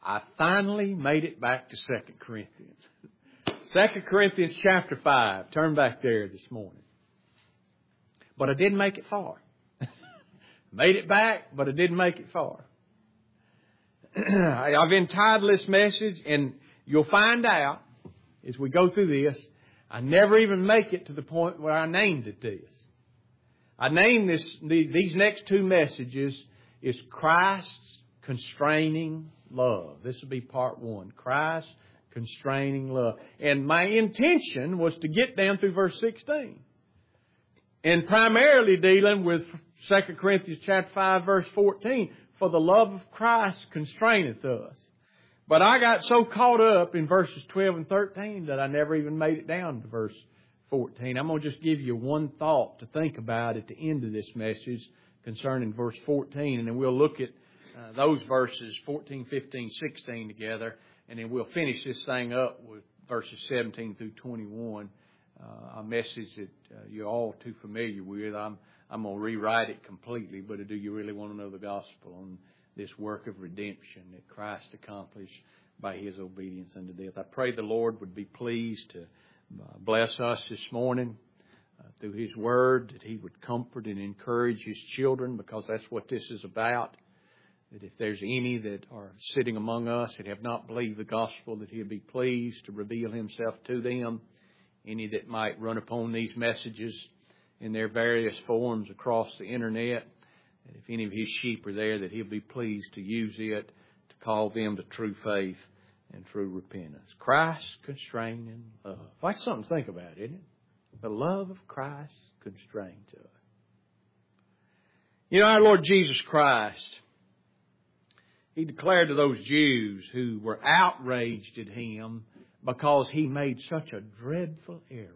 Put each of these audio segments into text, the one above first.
I finally made it back to 2 Corinthians. 2 Corinthians chapter 5. Turn back there this morning. But I didn't make it far. Made it back, but I didn't make it far. I've entitled this message, and you'll find out as we go through this, I never even make it to the point where I named it this. I named these next two messages is Christ's constraining love. This will be part 1. Christ's constraining love. And my intention was to get down through verse 16. And primarily dealing with 2 Corinthians chapter 5 verse 14. For the love of Christ constraineth us. But I got so caught up in verses 12 and 13 that I never even made it down to verse 14. I'm going to just give you one thought to think about at the end of this message concerning verse 14. And then we'll look at those verses 14, 15, 16 together. And then we'll finish this thing up with verses 17 through 21. A message that you're all too familiar with. I'm going to rewrite it completely. But do you really want to know the gospel on this work of redemption that Christ accomplished by His obedience unto death? I pray the Lord would be pleased to bless us this morning through His Word, that He would comfort and encourage His children, because that's what this is about. That if there's any that are sitting among us that have not believed the gospel, that He'll be pleased to reveal Himself to them. Any that might run upon these messages in their various forms across the internet, and if any of His sheep are there, that He'll be pleased to use it to call them to true faith and true repentance. Christ constraining love. That's something to think about, isn't it? The love of Christ constrained to us. You know, our Lord Jesus Christ, He declared to those Jews who were outraged at Him because He made such a dreadful error.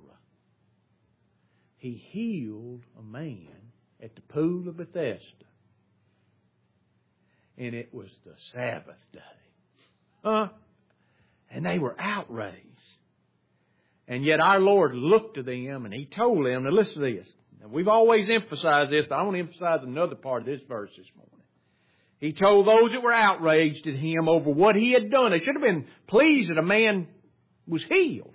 He healed a man at the pool of Bethesda. And it was the Sabbath day. And they were outraged. And yet our Lord looked to them and He told them, now listen to this. Now, we've always emphasized this, but I want to emphasize another part of this verse this morning. He told those that were outraged at Him over what He had done. They should have been pleased that a man was healed.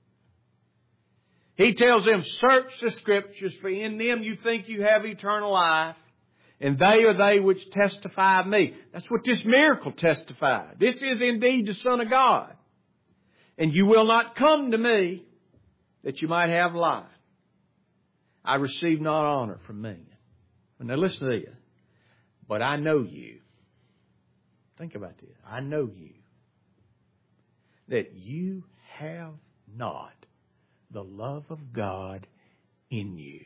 He tells them, search the Scriptures, for in them you think you have eternal life, and they are they which testify of me. That's what this miracle testified. This is indeed the Son of God. And you will not come to me that you might have life. I receive not honor from men. Now listen to this. But I know you. Think about this. I know you. That you have not the love of God in you.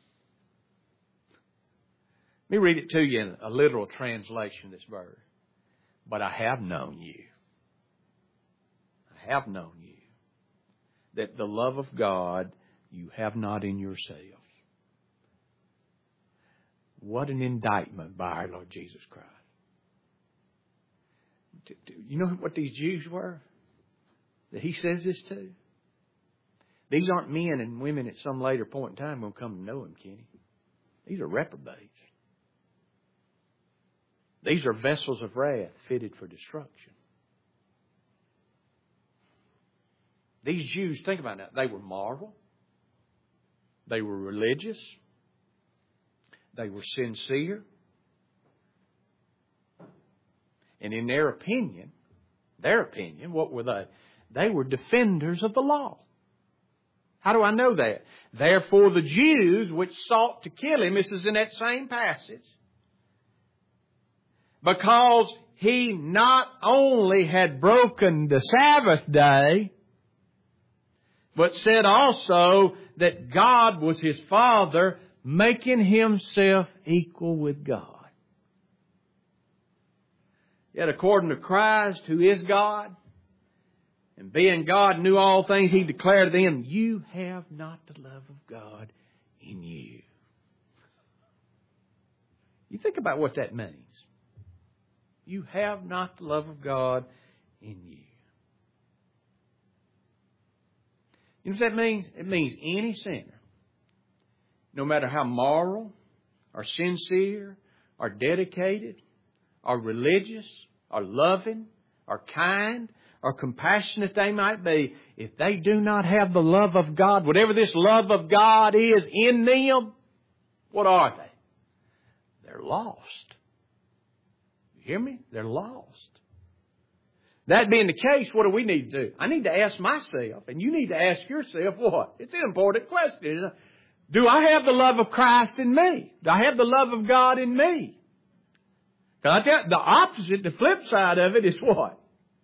Let me read it to you in a literal translation of this verse. But I have known you. I have known you. That the love of God you have not in yourselves. What an indictment by our Lord Jesus Christ. You know what these Jews were that He says this to? These aren't men and women at some later point in time going to come to know Him, Kenny. These are reprobates. These are vessels of wrath fitted for destruction. These Jews, think about that. They were moral. They were religious. They were sincere. And in their opinion, what were they? They were defenders of the law. How do I know that? Therefore the Jews which sought to kill Him, this is in that same passage, because He not only had broken the Sabbath day, but said also that God was His Father, making Himself equal with God. Yet according to Christ, who is God, and being God knew all things, He declared to them, you have not the love of God in you. You think about what that means. You have not the love of God in you. You know what that means? It means any sinner, no matter how moral or sincere or dedicated or religious or loving or kind or compassionate they might be, if they do not have the love of God, whatever this love of God is in them, what are they? They're lost. You hear me? They're lost. That being the case, what do we need to do? I need to ask myself, and you need to ask yourself what? It's an important question, isn't it? Do I have the love of Christ in me? Do I have the love of God in me? Because I tell you, the opposite, the flip side of it is what?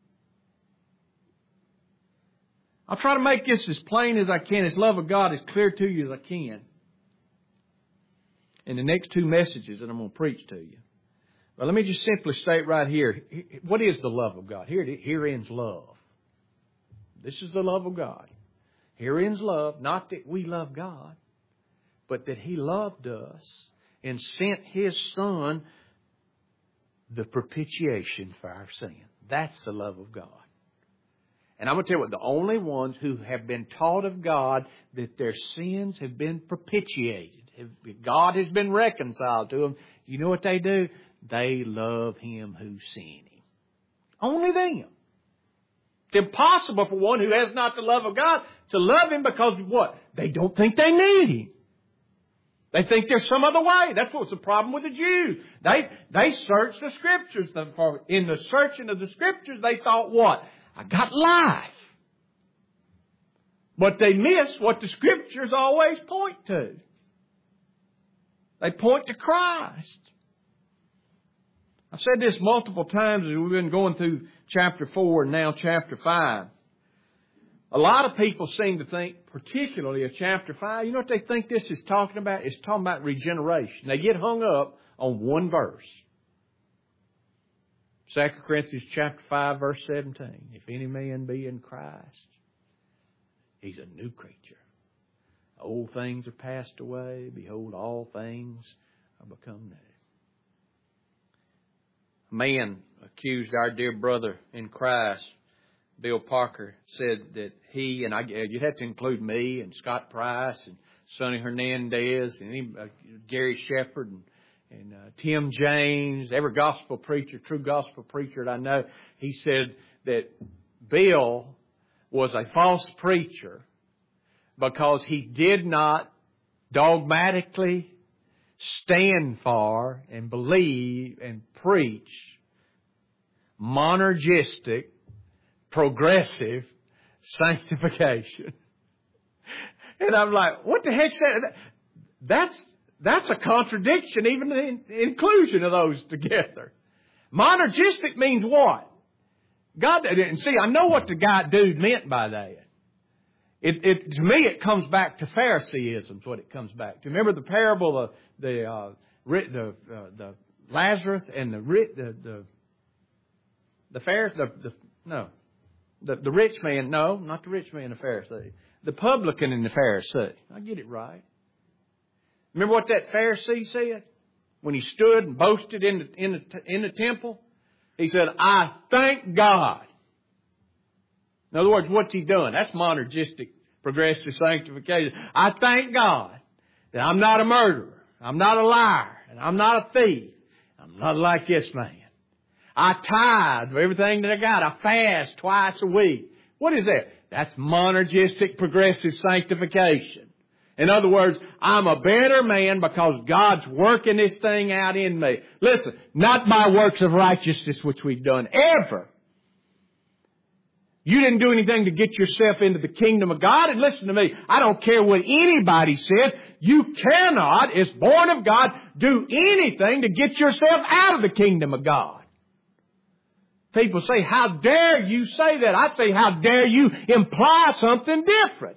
I'll try to make this as plain as I can, as love of God as clear to you as I can in the next two messages that I'm going to preach to you. But let me just simply state right here, what is the love of God? Here ends love. This is the love of God. Here ends love, not that we love God, but that He loved us and sent His Son, the propitiation for our sin. That's the love of God. And I'm going to tell you what, the only ones who have been taught of God that their sins have been propitiated, God has been reconciled to them, you know what they do? They love Him who sent Him. Only them. It's impossible for one who has not the love of God to love Him because what? They don't think they need Him. They think there's some other way. That's what's the problem with the Jews. They searched the Scriptures. In the searching of the Scriptures, they thought what? I got life. But they miss what the Scriptures always point to. They point to Christ. I've said this multiple times as we've been going through chapter 4 and now chapter 5. A lot of people seem to think, particularly of chapter 5, you know what they think this is talking about? It's talking about regeneration. They get hung up on one verse. 2 Corinthians chapter 5, verse 17. If any man be in Christ, he's a new creature. Old things are passed away. Behold, all things are become new. A man accused our dear brother in Christ, Bill Parker, said that he, and you'd have to include me and Scott Price and Sonny Hernandez and Gary Shepard and Tim James, every gospel preacher, true gospel preacher that I know, he said that Bill was a false preacher because he did not dogmatically stand for and believe and preach monergistic, progressive sanctification. And I'm like, what the heck's that? That's a contradiction, even in the inclusion of those together. Monergistic means what? God, and see, I know what the dude meant by that. To me, it comes back to Phariseeism. Is what it comes back to. Remember the parable of the Lazarus and the rich man. No, not the rich man, the Pharisee. The publican and the Pharisee. I get it right. Remember what that Pharisee said when he stood and boasted in the temple? He said, "I thank God." In other words, what's he doing? That's monergistic, progressive sanctification. I thank God that I'm not a murderer, I'm not a liar, and I'm not a thief. I'm not like this man. I tithe everything that I got. I fast twice a week. What is that? That's monergistic, progressive sanctification. In other words, I'm a better man because God's working this thing out in me. Listen, not by works of righteousness which we've done ever. You didn't do anything to get yourself into the kingdom of God. And listen to me, I don't care what anybody says. You cannot, as born of God, do anything to get yourself out of the kingdom of God. People say, how dare you say that? I say, how dare you imply something different?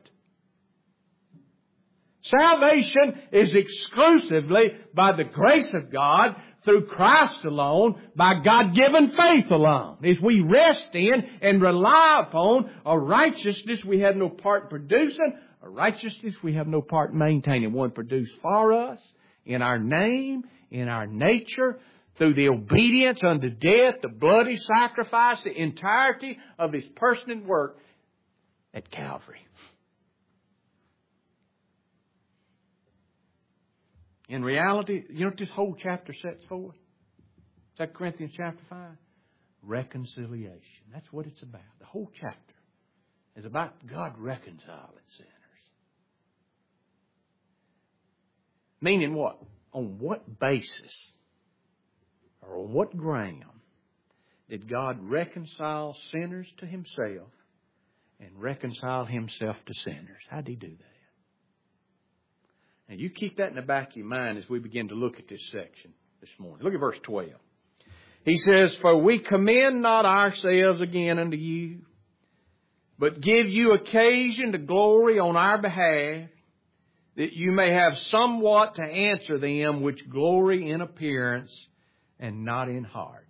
Salvation is exclusively by the grace of God, through Christ alone, by God-given faith alone. As we rest in and rely upon a righteousness we have no part in producing, a righteousness we have no part in maintaining. One produced for us, in our name, in our nature, through the obedience unto death, the bloody sacrifice, the entirety of His person and work at Calvary. In reality, you know what this whole chapter sets forth? 2 Corinthians chapter 5. reconciliation. That's what it's about. The whole chapter is about God reconciling sinners. Meaning what? On what basis or on what ground did God reconcile sinners to Himself and reconcile Himself to sinners? How did He do that? And you keep that in the back of your mind as we begin to look at this section this morning. Look at verse 12. He says, "For we commend not ourselves again unto you, but give you occasion to glory on our behalf, that you may have somewhat to answer them which glory in appearance and not in heart."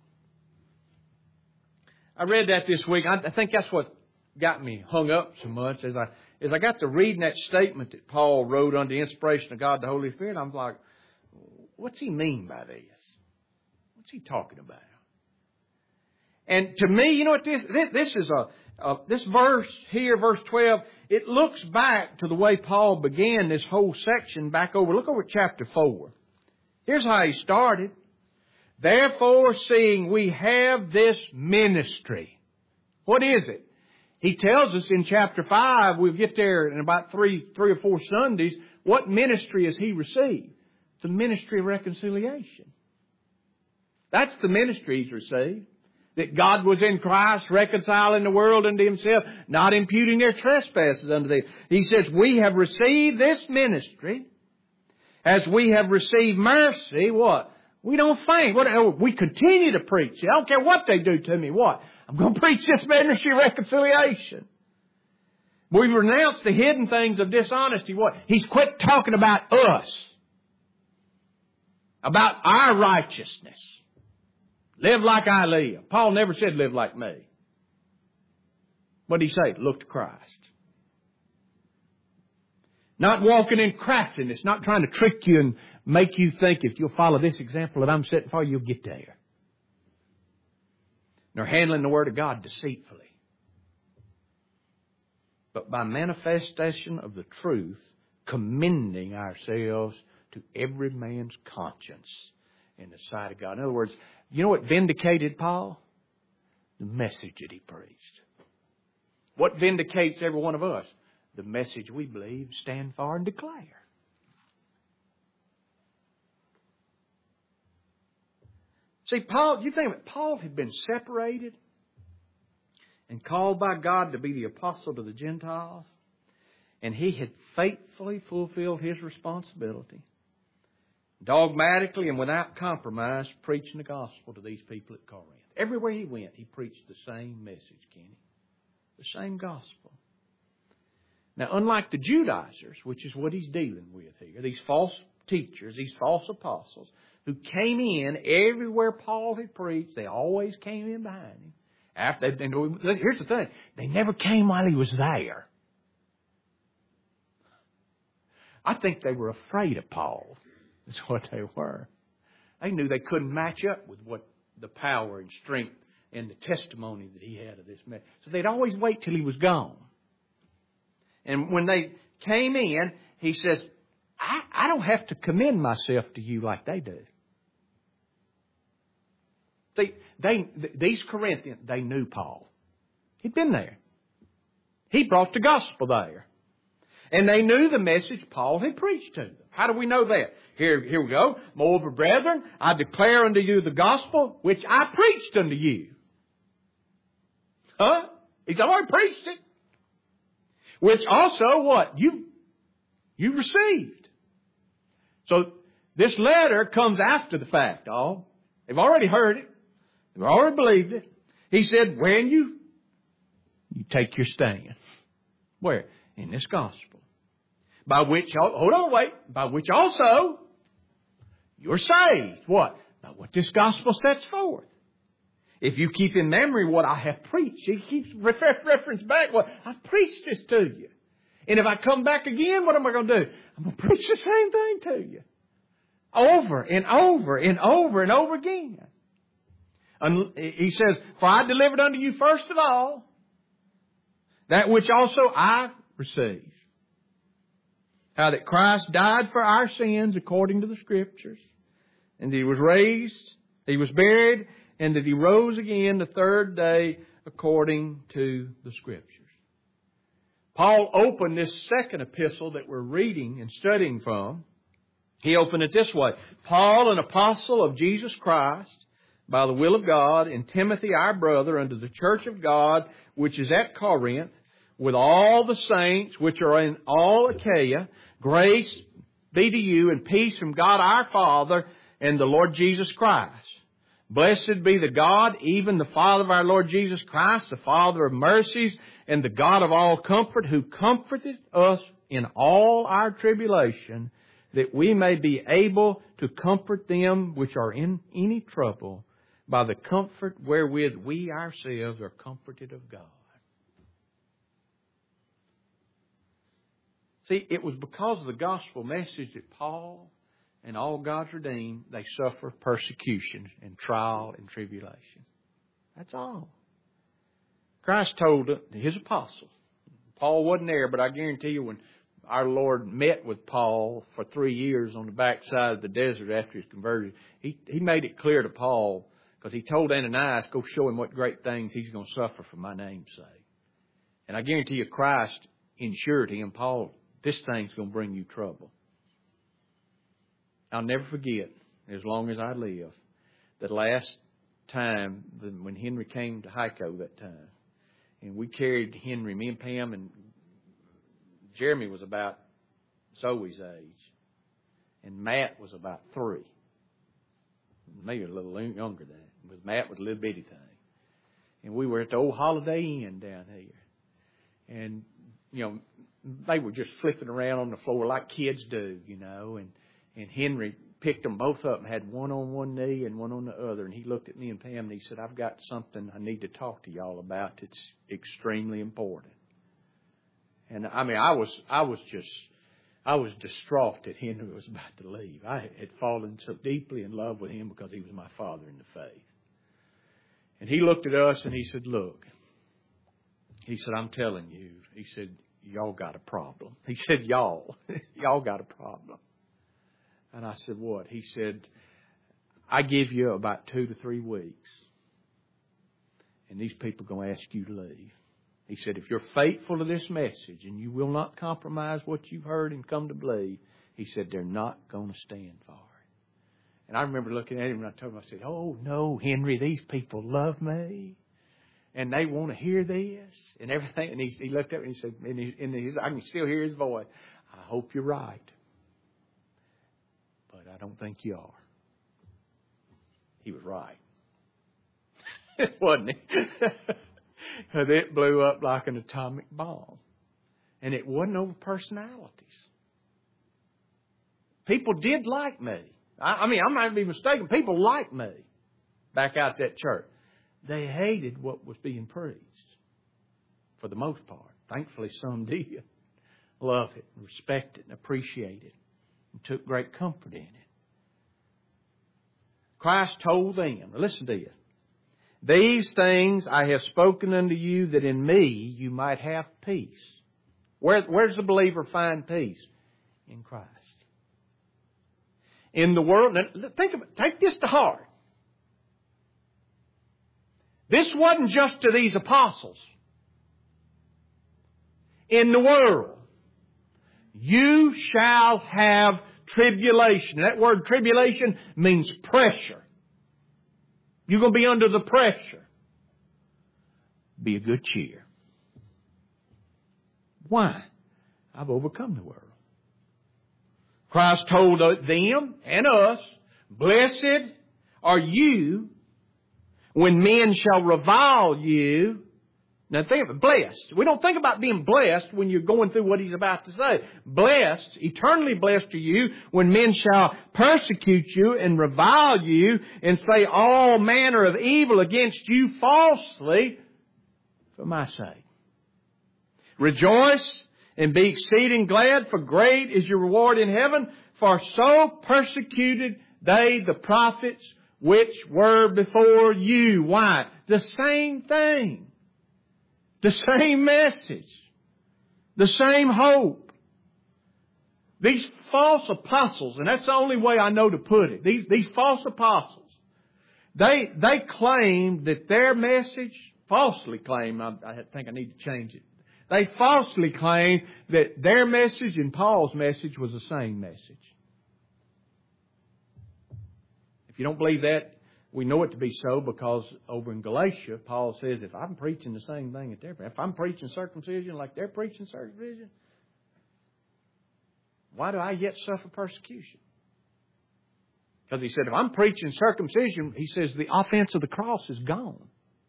I read that this week. I think that's what got me hung up so much as I got to reading that statement that Paul wrote under the inspiration of God the Holy Spirit. I'm like, what's he mean by this? What's he talking about? And to me, you know what this is this verse here, verse 12, it looks back to the way Paul began this whole section back over. Look over at chapter 4. Here's how he started. "Therefore, seeing we have this ministry." What is it? He tells us in chapter 5, we'll get there in about three or four Sundays, what ministry has he received? The ministry of reconciliation. That's the ministry he's received. That God was in Christ reconciling the world unto Himself, not imputing their trespasses unto them. He says, we have received this ministry as we have received mercy. What? We don't faint. We continue to preach. I don't care what they do to me. What? I'm going to preach this ministry of reconciliation. We've renounced the hidden things of dishonesty. What? He's quit talking about us. About our righteousness. Live like I live. Paul never said live like me. What did he say? Look to Christ. Not walking in craftiness. Not trying to trick you and make you think if you'll follow this example that I'm setting for you, you'll get there. Nor handling the Word of God deceitfully. But by manifestation of the truth, commending ourselves to every man's conscience in the sight of God. In other words, you know what vindicated Paul? The message that he preached. What vindicates every one of us? The message we believe, stand for, and declare. See, Paul, you think that Paul had been separated and called by God to be the apostle to the Gentiles, and he had faithfully fulfilled his responsibility. Dogmatically and without compromise, preaching the gospel to these people at Corinth. Everywhere he went, he preached the same message, Kenny. The same gospel. Now, unlike the Judaizers, which is what he's dealing with here, these false teachers, these false apostles, who came in everywhere Paul had preached, they always came in behind him. Here's the thing, they never came while he was there. I think they were afraid of Paul. That's what they were. They knew they couldn't match up with what the power and strength and the testimony that he had of this man. So they'd always wait till he was gone. And when they came in, he says, I don't have to commend myself to you like they do. These Corinthians, they knew Paul. He'd been there. He brought the gospel there. And they knew the message Paul had preached to them. How do we know that? Here we go. Moreover, brethren, I declare unto you the gospel which I preached unto you. Huh? He's already preached it. Which also what? You received. So this letter comes after the fact. Oh, they've already heard it. They've already believed it. He said, when you take your stand. Where? In this gospel. By which, by which also you're saved. What? By what this gospel sets forth. If you keep in memory what I have preached, he keeps reference back. Well, I've preached this to you. And if I come back again, what am I going to do? I'm going to preach the same thing to you. Over and over and over and over again. And he says, for I delivered unto you first of all that which also I received. How that Christ died for our sins according to the Scriptures. And He was raised, He was buried, and that He rose again the third day according to the Scriptures. Paul opened this second epistle that we're reading and studying from. He opened it this way. Paul, an apostle of Jesus Christ, by the will of God, and Timothy, our brother, unto the church of God, which is at Corinth, with all the saints which are in all Achaia, grace be to you and peace from God our Father and the Lord Jesus Christ. Blessed be the God, even the Father of our Lord Jesus Christ, the Father of mercies, and the God of all comfort, who comforteth us in all our tribulation, that we may be able to comfort them which are in any trouble by the comfort wherewith we ourselves are comforted of God. See, it was because of the gospel message that Paul and all God's redeemed, they suffer persecution and trial and tribulation. That's all. Christ told His apostles. Paul wasn't there, but I guarantee you when our Lord met with Paul for 3 years on the backside of the desert after his conversion, He made it clear to Paul, because He told Ananias, go show him what great things he's going to suffer for my name's sake. And I guarantee you Christ ensured him, Paul, this thing's going to bring you trouble. I'll never forget, as long as I live, the last time when Henry came to Hico that time. And we carried Henry, me and Pam, and Jeremy was about Zoe's age. And Matt was about 3. Maybe a little younger than that. But Matt was a little bitty thing. And we were at the old Holiday Inn down here. And, they were just flipping around on the floor like kids do, And Henry picked them both up and had one on one knee and one on the other. And he looked at me and Pam and he said, I've got something I need to talk to y'all about. It's extremely important. And I mean, I was distraught that Henry was about to leave. I had fallen so deeply in love with him because he was my father in the faith. And he looked at us and he said, look, he said, I'm telling you, he said, y'all got a problem. He said, y'all got a problem. And I said, what? He said, I give you about 2 to 3 weeks. And these people are going to ask you to leave. He said, if you're faithful to this message and you will not compromise what you've heard and come to believe, he said, they're not going to stand for it. And I remember looking at him and I told him, I said, oh, no, Henry, these people love me. And they want to hear this and everything. And he looked up and he said, I can still hear his voice. I hope you're right. But I don't think you are. He was right. Wasn't he? Because it blew up like an atomic bomb. And it wasn't over personalities. People did like me. I mean, I might be mistaken. People liked me back out that church. They hated what was being preached. For the most part. Thankfully, some did. Love it, and respect it, and appreciate it. And took great comfort in it. Christ told them, now listen to you. These things I have spoken unto you, that in me you might have peace. Where's the believer find peace? In Christ. In the world, now think of it, take this to heart. This wasn't just to these apostles. In the world, you shall have tribulation. That word tribulation means pressure. You're going to be under the pressure. Be of good cheer. Why? I've overcome the world. Christ told them and us, blessed are you when men shall revile you. Now think of it, blessed. We don't think about being blessed when you're going through what He's about to say. Blessed, eternally blessed are you when men shall persecute you and revile you and say all manner of evil against you falsely for my sake. Rejoice and be exceeding glad, for great is your reward in heaven. For so persecuted they the prophets which were before you. Why? The same thing. The same message. The same hope. These false apostles, and that's the only way I know to put it. These false apostles, They claimed that their message, falsely claimed, I think I need to change it. They falsely claimed that their message and Paul's message was the same message. If you don't believe that, we know it to be so because over in Galatia, Paul says, if I'm preaching the same thing that they're preaching, if I'm preaching circumcision like they're preaching circumcision, why do I yet suffer persecution? Because he said, if I'm preaching circumcision, he says the offense of the cross is gone.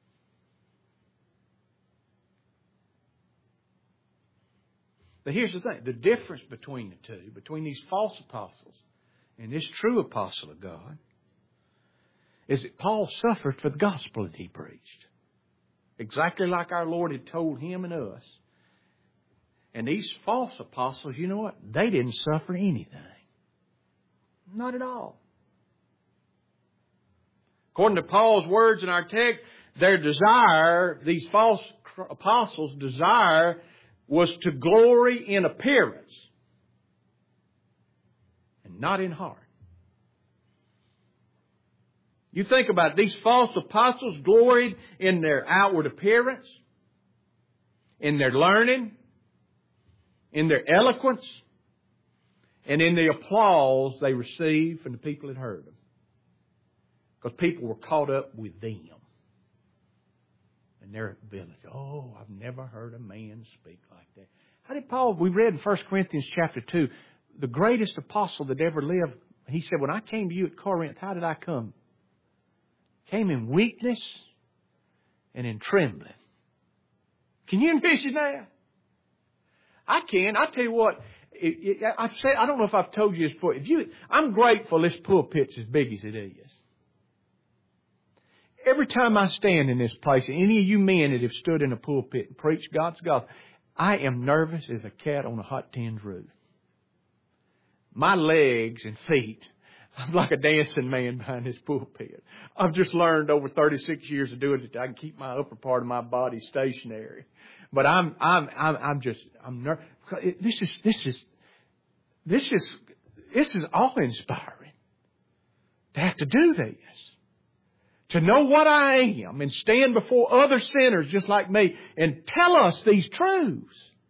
But here's the thing, the difference between the two, between these false apostles and this true apostle of God, is that Paul suffered for the gospel that he preached. Exactly like our Lord had told him and us. And these false apostles, you know what? They didn't suffer anything. Not at all. According to Paul's words in our text, their desire, these false apostles' desire, was to glory in appearance and not in heart. You think about it, these false apostles gloried in their outward appearance, in their learning, in their eloquence, and in the applause they received from the people that heard them. Because people were caught up with them and their ability. Oh, I've never heard a man speak like that. How did Paul, we read in 1 Corinthians chapter 2, the greatest apostle that ever lived, he said, when I came to you at Corinth, how did I come? Came in weakness and in trembling. Can you envision that? I can. I tell you what, I don't know if I've told you this before. I'm grateful this pulpit's as big as it is. Every time I stand in this place, any of you men that have stood in a pulpit and preached God's gospel, I am nervous as a cat on a hot tin's roof. My legs and feet, I'm like a dancing man behind this pulpit. I've just learned over 36 years of doing it, I can keep my upper part of my body stationary. But I'm nervous. This is awe-inspiring to have to do this. To know what I am and stand before other sinners just like me and tell us these truths.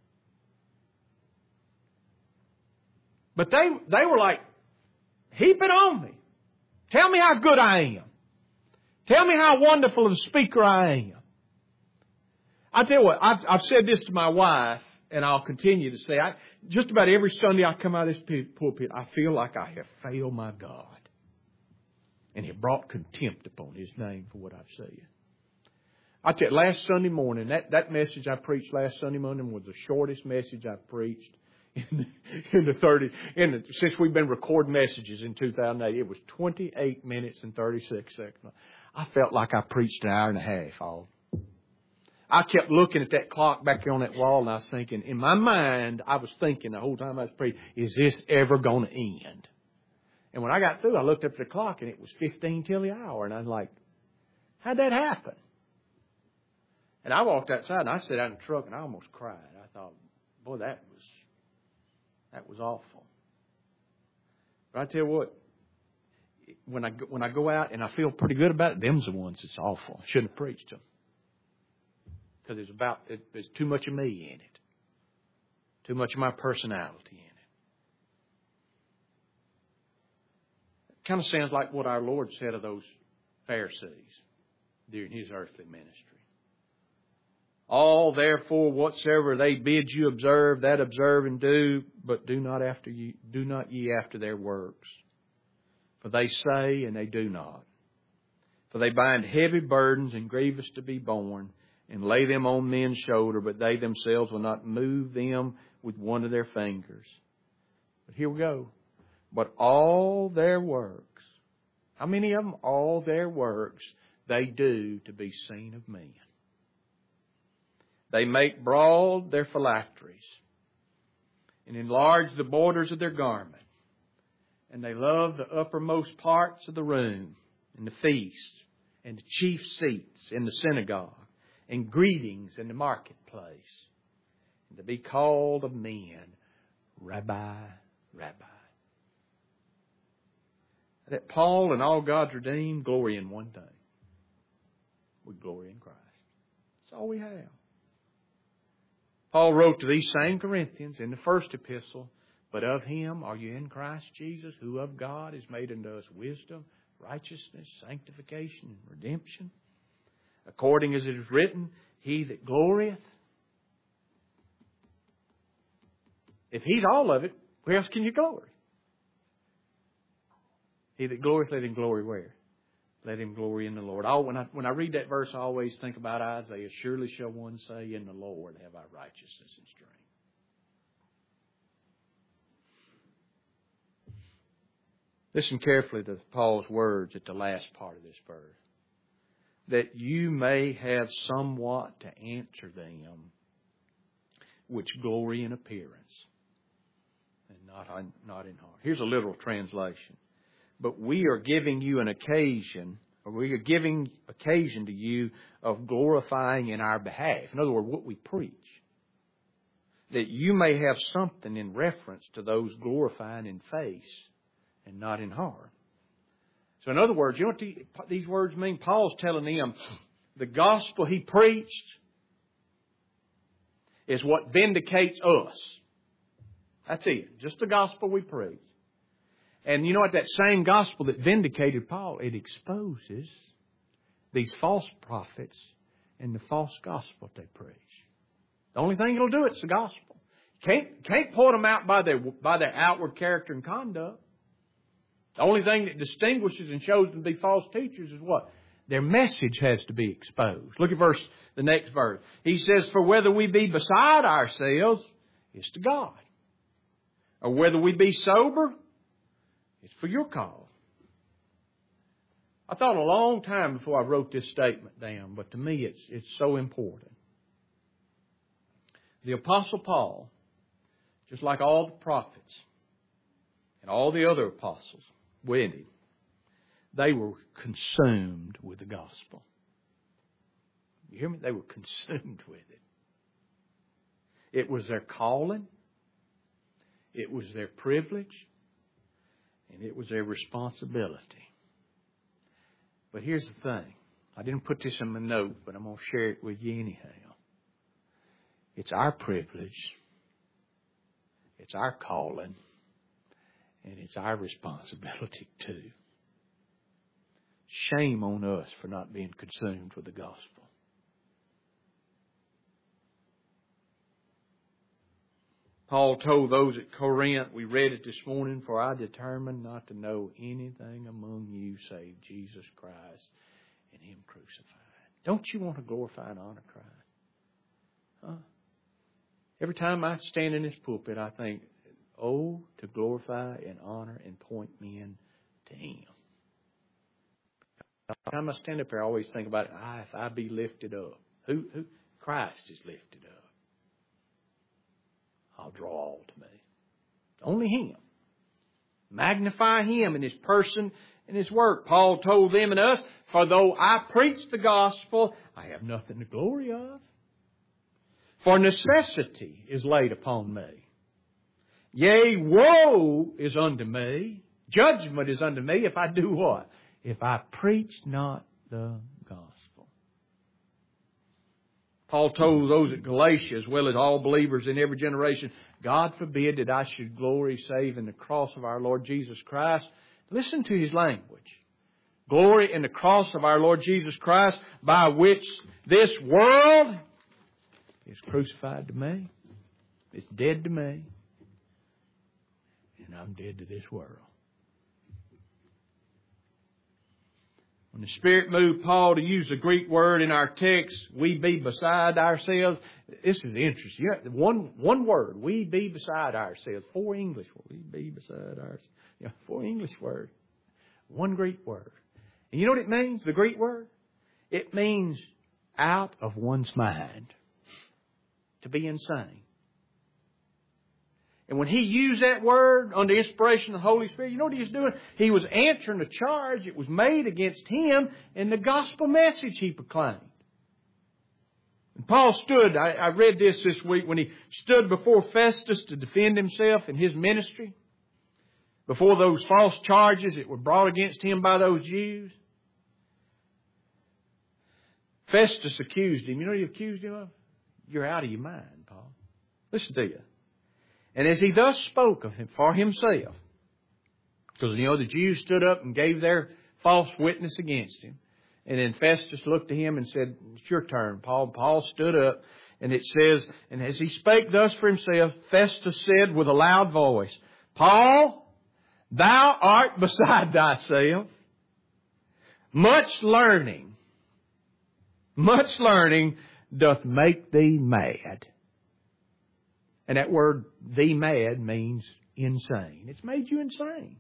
But they were like, heap it on me. Tell me how good I am. Tell me how wonderful of a speaker I am. I tell you what, I've said this to my wife, and I'll continue to say, just about every Sunday I come out of this pulpit, I feel like I have failed my God. And have brought contempt upon His name for what I've said. I tell you, last Sunday morning, that message I preached last Sunday morning was the shortest message I've preached since we've been recording messages in 2008. It was 28 minutes and 36 seconds. I felt like I preached an hour and a half. I kept looking at that clock back there on that wall, and I was thinking, in my mind, I was thinking the whole time I was preaching, is this ever going to end? And when I got through, I looked up at the clock, and it was 15 till the hour. And I was like, how'd that happen? And I walked outside, and I sat out in the truck, and I almost cried. I thought, boy, that was awful. But I tell you what, when I go out and I feel pretty good about it, them's the ones that's awful. I shouldn't have preached them. Because there's too much of me in it. Too much of my personality in it. Kind of sounds like what our Lord said of those Pharisees during His earthly ministry. All therefore whatsoever they bid you observe, that observe and do, but do not ye after their works. For they say and they do not. For they bind heavy burdens and grievous to be borne, and lay them on men's shoulder, but they themselves will not move them with one of their fingers. But here we go. But all their works, how many of them? All their works they do to be seen of men. They make broad their phylacteries and enlarge the borders of their garment. And they love the uppermost parts of the room and the feast and the chief seats in the synagogue and greetings in the marketplace. And to be called of men, Rabbi, Rabbi. that Paul and all God's redeemed glory in one thing. We glory in Christ. That's all we have. Paul wrote to these same Corinthians in the first epistle, but of Him are you in Christ Jesus, who of God is made unto us wisdom, righteousness, sanctification, and redemption. According as it is written, He that glorieth. If He's all of it, where else can you glory? He that glorieth, let him glory where? Let him glory in the Lord. When I read that verse, I always think about Isaiah. Surely shall one say, in the Lord have I righteousness and strength. Listen carefully to Paul's words at the last part of this verse. That you may have somewhat to answer them which glory in appearance and not in heart. Here's a literal translation. But we are giving you an occasion, or we are giving occasion to you of glorifying in our behalf. In other words, what we preach. That you may have something in reference to those glorifying in face and not in heart. So in other words, you know what these words mean? Paul's telling them the gospel he preached is what vindicates us. That's it. Just the gospel we preach. And you know what? That same gospel that vindicated Paul, it exposes these false prophets and the false gospel they preach. The only thing it'll do it's the gospel. Can't point them out by their outward character and conduct. The only thing that distinguishes and shows them to be false teachers is what? Their message has to be exposed. Look at the next verse. He says, for whether we be beside ourselves, it's to God. Or whether we be sober, it's for your call. I thought a long time before I wrote this statement down, but to me it's so important. The Apostle Paul, just like all the prophets and all the other apostles with him, they were consumed with the gospel. You hear me? They were consumed with it. It was their calling. It was their privilege. And it was their responsibility. But here's the thing. I didn't put this in my note, but I'm going to share it with you anyhow. It's our privilege. It's our calling. And it's our responsibility too. Shame on us for not being consumed with the gospel. Paul told those at Corinth, we read it this morning, for I determined not to know anything among you save Jesus Christ and Him crucified. Don't you want to glorify and honor Christ? Huh? Every time I stand in this pulpit, I think, oh, to glorify and honor and point men to Him. Every time I stand up here, I always think about, if I be lifted up. Who? Christ is lifted up. I'll draw all to me. Only Him. Magnify Him in His person and His work. Paul told them and us, for though I preach the gospel, I have nothing to glory of. For necessity is laid upon me. Yea, woe is unto me. Judgment is unto me if I do what? If I preach not the gospel. Paul told those at Galatia, as well as all believers in every generation, God forbid that I should glory save in the cross of our Lord Jesus Christ. Listen to his language. Glory in the cross of our Lord Jesus Christ, by which this world is crucified to me. It's dead to me. And I'm dead to this world. When the Spirit moved Paul to use the Greek word in our text, we be beside ourselves. This is interesting. One word, we be beside ourselves. 4 English words. We be beside ourselves. 4 English words. 1 Greek word. And you know what it means, the Greek word? It means out of one's mind. To be insane. And when he used that word under inspiration of the Holy Spirit, you know what he was doing? He was answering the charge that was made against him in the gospel message he proclaimed. And Paul stood, I read this week, when he stood before Festus to defend himself in his ministry. before those false charges that were brought against him by those Jews. Festus accused him. You know what he accused him of? You're out of your mind, Paul. Listen to you. And as he thus spoke of him for himself, because, the Jews stood up and gave their false witness against him. And then Festus looked to him and said, it's your turn, Paul. Paul stood up, and it says, and as he spake thus for himself, Festus said with a loud voice, Paul, thou art beside thyself. Much learning doth make thee mad. And that word, thee mad, means insane. It's made you insane.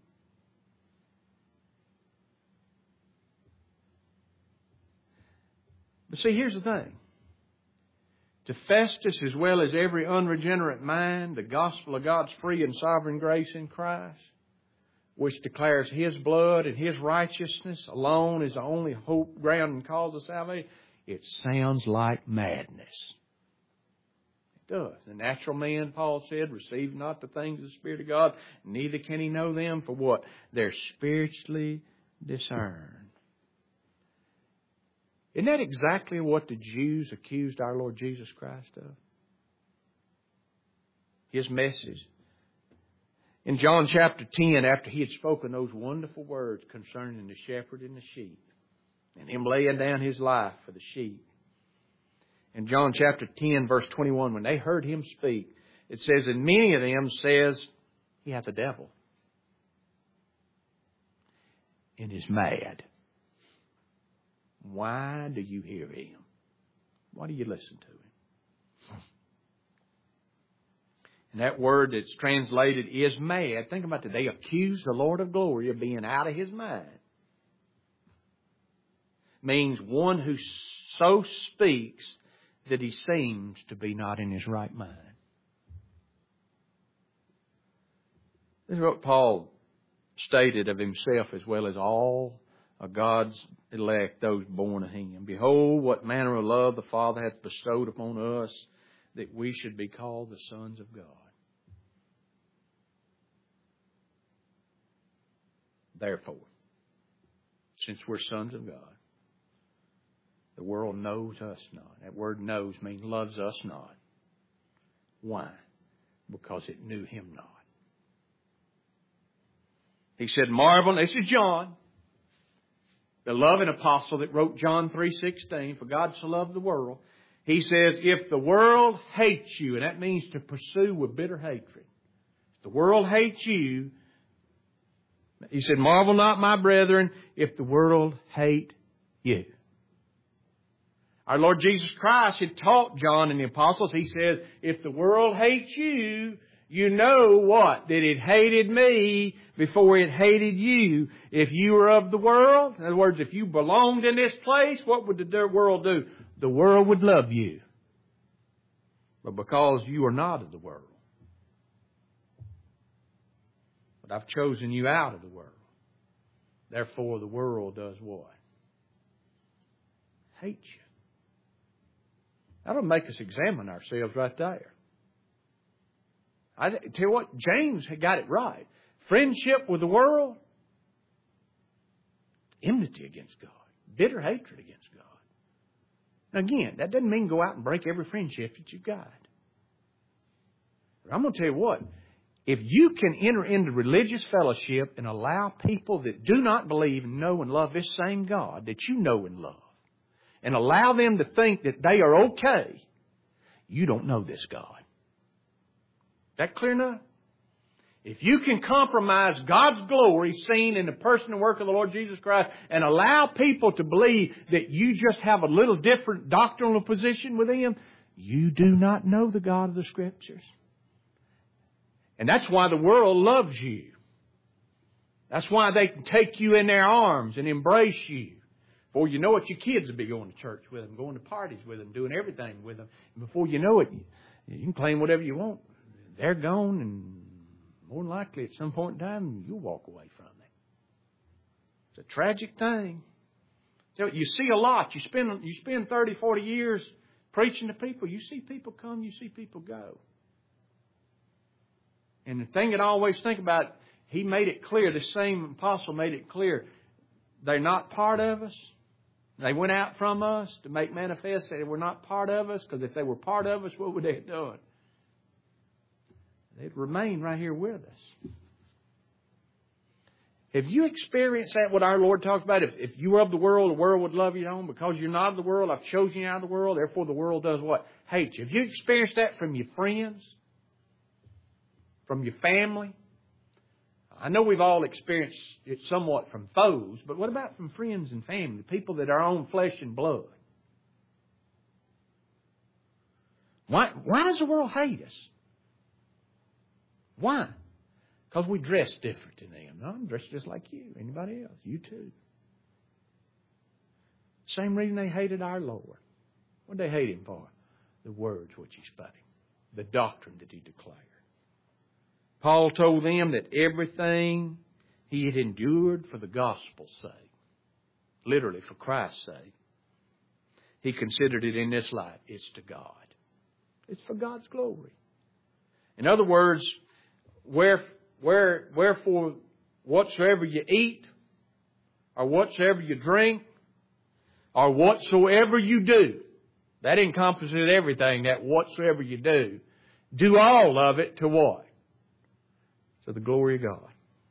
But see, here's the thing. To Festus, as well as every unregenerate mind, the gospel of God's free and sovereign grace in Christ, which declares His blood and His righteousness alone is the only hope, ground, and cause of salvation, it sounds like madness. It does. The natural man, Paul said, receives not the things of the Spirit of God, neither can he know them for what? They're spiritually discerned. Isn't that exactly what the Jews accused our Lord Jesus Christ of? His message. In John chapter 10, after He had spoken those wonderful words concerning the shepherd and the sheep, and Him laying down His life for the sheep. In John chapter 10, verse 21, when they heard Him speak, it says, and many of them says, He hath a devil and is mad. Why do you hear Him? Why do you listen to Him? And that word that's translated is mad. Think about it. They accuse the Lord of glory of being out of His mind. Means one who so speaks that he seems to be not in his right mind. This is what Paul stated of himself as well as all of God's elect, those born of Him. Behold, what manner of love the Father hath bestowed upon us, that we should be called the sons of God. Therefore, since we're sons of God, the world knows us not. That word knows means loves us not. Why? Because it knew Him not. He said, marvel, this is John, the loving apostle that wrote John 3:16, for God so loved the world. He says, if the world hates you, and that means to pursue with bitter hatred. If the world hates you, he said, marvel not, my brethren, if the world hate you. Our Lord Jesus Christ had taught John and the apostles, He says, if the world hates you, you know what? That it hated me before it hated you. If you were of the world, in other words, if you belonged in this place, what would the world do? The world would love you. But because you are not of the world, but I've chosen you out of the world, therefore the world does what? Hate you. That'll make us examine ourselves right there. I tell you what, James had got it right. Friendship with the world, enmity against God, bitter hatred against God. Now again, that doesn't mean go out and break every friendship that you've got. But I'm going to tell you what, if you can enter into religious fellowship and allow people that do not believe and know and love this same God that you know and love, and allow them to think that they are okay, you don't know this God. Is that clear enough? If you can compromise God's glory seen in the person and work of the Lord Jesus Christ and allow people to believe that you just have a little different doctrinal position with Him, you do not know the God of the Scriptures. And that's why the world loves you. That's why they can take you in their arms and embrace you. Before you know it, your kids will be going to church with them, going to parties with them, doing everything with them. And before you know it, you can claim whatever you want. They're gone, and more than likely at some point in time, you'll walk away from it. It's a tragic thing. You see a lot. You spend 30, 40 years preaching to people. You see people come, you see people go. And the thing that I always think about, he made it clear, the same apostle made it clear, they're not part of us. They went out from us to make manifest that they were not part of us, because if they were part of us, what would they have done? They'd remain right here with us. Have you experienced that, what our Lord talks about? If you were of the world would love you on. Because you're not of the world, I've chosen you out of the world. Therefore, the world does what? Hate you. Have you experienced that from your friends? From your family? I know we've all experienced it somewhat from foes, but what about from friends and family? People that are on flesh and blood. Why does the world hate us? Why? Because we dress different than them. No, I'm dressed just like you. Anybody else? You too. Same reason they hated our Lord. What did they hate Him for? The words which He spoke. The doctrine that He declared. Paul told them that everything he had endured for the gospel's sake, literally for Christ's sake, he considered it in this life. It's to God. It's for God's glory. In other words, wherefore whatsoever you eat, or whatsoever you drink, or whatsoever you do, that encompasses everything, that whatsoever you do all of it to what? To the glory of God.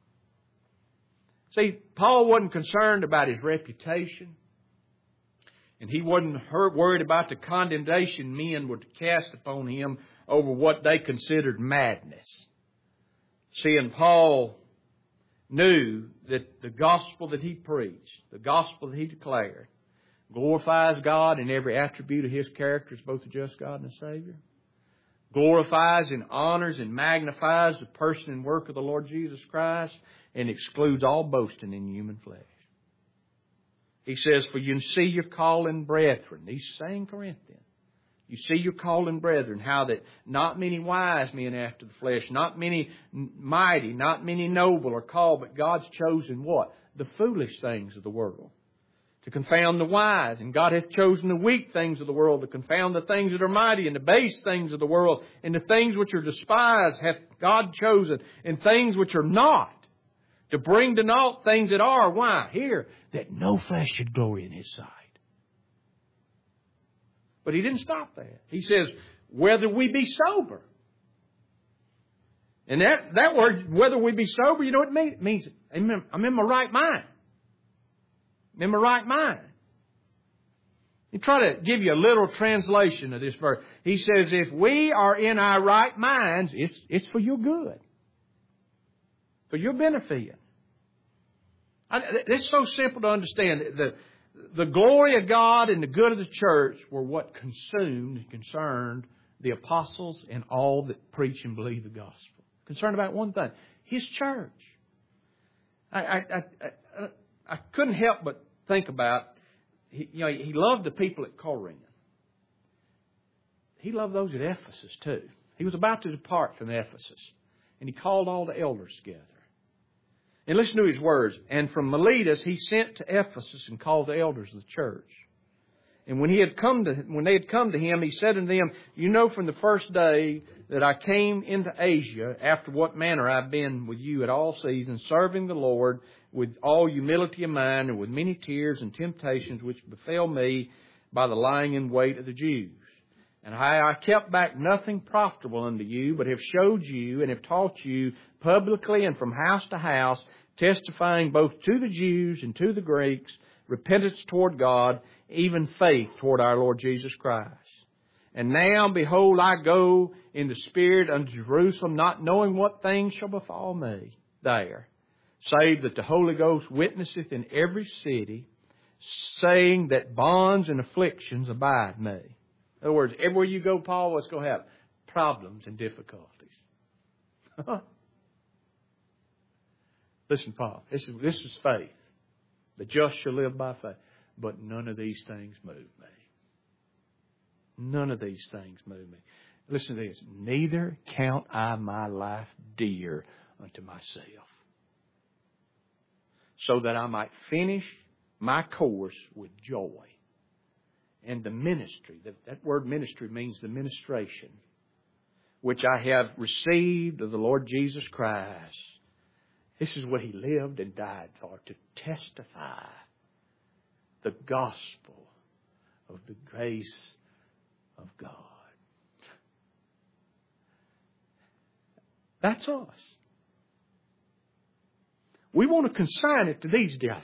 See, Paul wasn't concerned about his reputation. And he wasn't worried about the condemnation men would cast upon him over what they considered madness. See, and Paul knew that the gospel that he preached, the gospel that he declared, glorifies God in every attribute of His character as both a just God and a Savior. Glorifies and honors and magnifies the person and work of the Lord Jesus Christ, and excludes all boasting in human flesh. He says, for you see your calling brethren. These same Corinthians. You see your calling brethren, how that not many wise men after the flesh, not many mighty, not many noble are called, but God's chosen what? The foolish things of the world to confound the wise. And God hath chosen the weak things of the world to confound the things that are mighty, and the base things of the world, and the things which are despised hath God chosen, and things which are not, to bring to naught things that are. Why? Here, that no flesh should glory in His sight. But He didn't stop that. He says, whether we be sober. And that word, whether we be sober, you know what it means? It means I'm in my right mind. I'm in my right mind. He try to give you a literal translation of this verse. He says, if we are in our right minds, it's for your good. For your benefit. It's so simple to understand. The glory of God and the good of the church were what consumed and concerned the apostles and all that preach and believe the gospel. Concerned about one thing. His church. I couldn't help but think about, he loved the people at Corinth. He loved those at Ephesus too. He was about to depart from Ephesus. And he called all the elders together. And listen to his words. And from Miletus he sent to Ephesus and called the elders of the church. And when they had come to him, he said unto them, you know from the first day that I came into Asia, after what manner I've been with you at all seasons, serving the Lord with all humility of mind and with many tears and temptations which befell me by the lying in wait of the Jews. And how I kept back nothing profitable unto you, but have showed you and have taught you publicly and from house to house, testifying both to the Jews and to the Greeks, repentance toward God, even faith toward our Lord Jesus Christ. And now, behold, I go in the Spirit unto Jerusalem, not knowing what things shall befall me there, save that the Holy Ghost witnesseth in every city, saying that bonds and afflictions abide me. In other words, everywhere you go, Paul, what's going to happen? Problems and difficulties. Listen, Paul, this is faith. The just shall live by faith. But none of these things move me. None of these things move me. Listen to this. Neither count I my life dear unto myself, so that I might finish my course with joy. And the ministry, that word ministry means the ministration, which I have received of the Lord Jesus Christ, This is what He lived and died for, to testify the gospel of the grace of God. That's us. We want to consign it to these guys.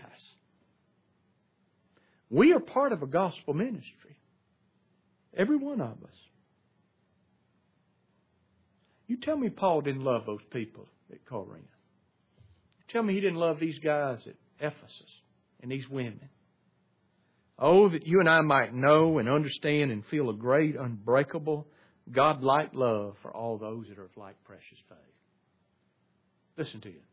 We are part of a gospel ministry. Every one of us. You tell me Paul didn't love those people at Corinth. Tell me he didn't love these guys at Ephesus and these women. Oh, that you and I might know and understand and feel a great, unbreakable, God-like love for all those that are of like precious faith. Listen to you.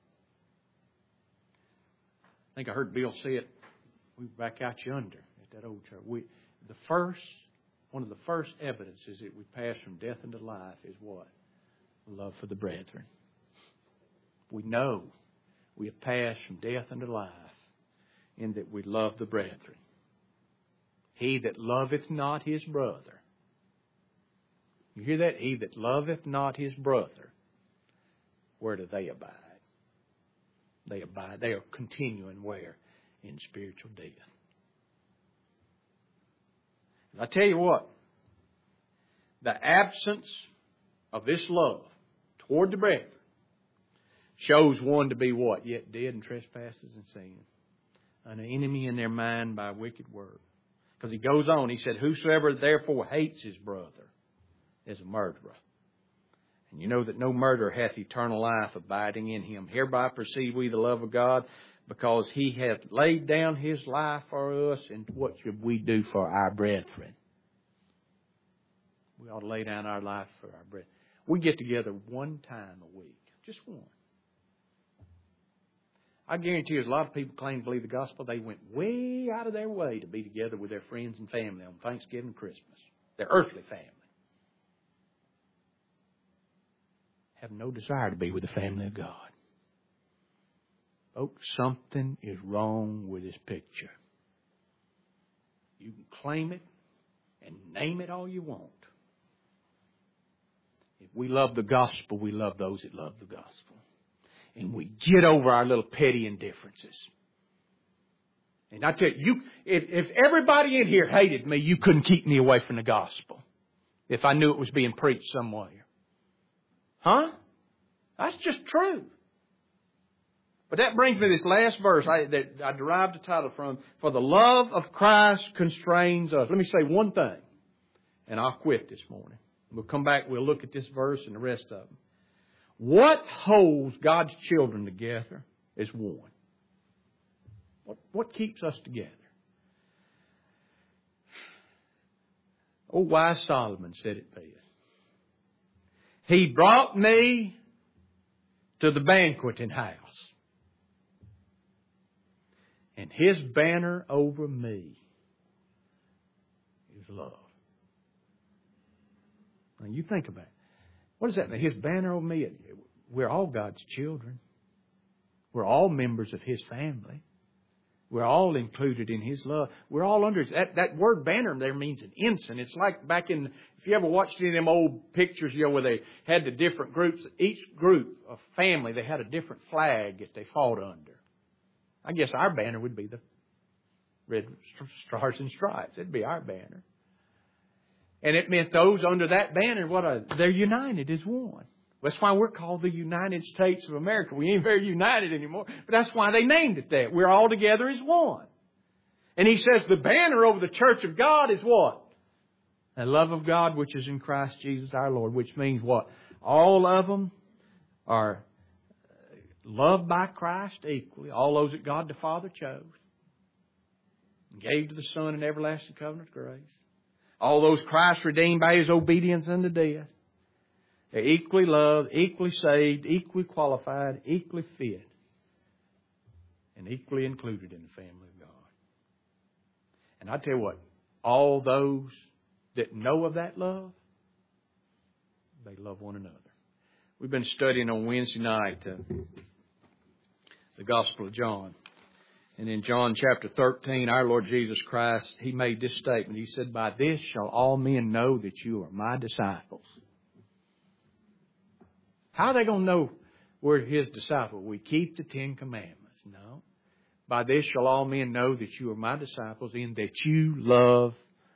I think I heard Bill say it. We were back out yonder at that old church. One of the first evidences that we pass from death into life is what? Love for the brethren. We know we have passed from death unto life in that we love the brethren. He that loveth not his brother. You hear that? He that loveth not his brother. Where do they abide? They abide. They are continuing where? In spiritual death. And I tell you what. The absence of this love toward the brethren shows one to be what? Yet dead in trespasses and sin. An enemy in their mind by wicked work. Because he goes on, he said, whosoever therefore hates his brother is a murderer. And you know that no murderer hath eternal life abiding in him. Hereby perceive we the love of God, because He hath laid down His life for us. And what should we do for our brethren? We ought to lay down our life for our brethren. We get together one time a week. Just one. I guarantee you, as a lot of people claim to believe the gospel, they went way out of their way to be together with their friends and family on Thanksgiving and Christmas. Their earthly family. Have no desire to be with the family of God. Folks, something is wrong with this picture. You can claim it and name it all you want. If we love the gospel, we love those that love the gospel. And we get over our little petty indifferences. And I tell you, if everybody in here hated me, you couldn't keep me away from the gospel. If I knew it was being preached somewhere. Huh? That's just true. But that brings me to this last verse that I derived the title from. For the love of Christ constrains us. Let me say one thing. And I'll quit this morning. We'll come back, we'll look at this verse and the rest of them. What holds God's children together is one. What keeps us together? Old wise Solomon said it best. He brought me to the banqueting house, and His banner over me is love. Now you think about it. What does that mean? His banner over me. We're all God's children. We're all members of His family. We're all included in His love. We're all under His... That word banner there means an ensign. It's like back in... If you ever watched any of them old pictures, where they had the different groups, each group of family, they had a different flag that they fought under. I guess our banner would be the red stars and stripes. It'd be our banner. And it meant those under that banner, they're united as one. That's why we're called the United States of America. We ain't very united anymore. But that's why they named it that. We're all together as one. And he says the banner over the church of God is what? The love of God which is in Christ Jesus our Lord. Which means what? All of them are loved by Christ equally. All those that God the Father chose. And gave to the Son an everlasting covenant of grace. All those Christ redeemed by His obedience unto death. They're equally loved, equally saved, equally qualified, equally fit, and equally included in the family of God. And I tell you what, all those that know of that love, they love one another. We've been studying on Wednesday night the Gospel of John. And in John chapter 13, our Lord Jesus Christ, He made this statement. He said, by this shall all men know that you are my disciples. How are they going to know we're His disciples. We keep the 10 Commandments. No. By this shall all men know that you are my disciples, in that you love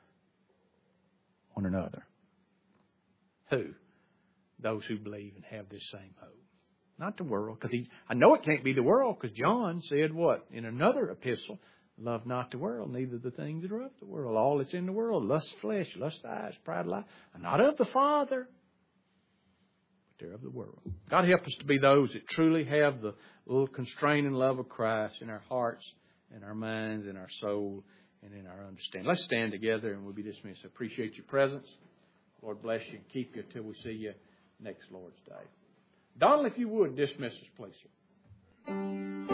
one another. Who? Those who believe and have this same hope. Not the world. Because I know it can't be the world, because John said what? In another epistle, love not the world, neither the things that are of the world. All that's in the world, lust of flesh, lust of eyes, pride of life, are not of the Father, but they're of the world. God help us to be those that truly have the little constraining love of Christ in our hearts, in our minds, in our soul, and in our understanding. Let's stand together and we'll be dismissed. I appreciate your presence. Lord bless you and keep you until we see you next Lord's Day. Donald, if you would, dismiss us, please, sir.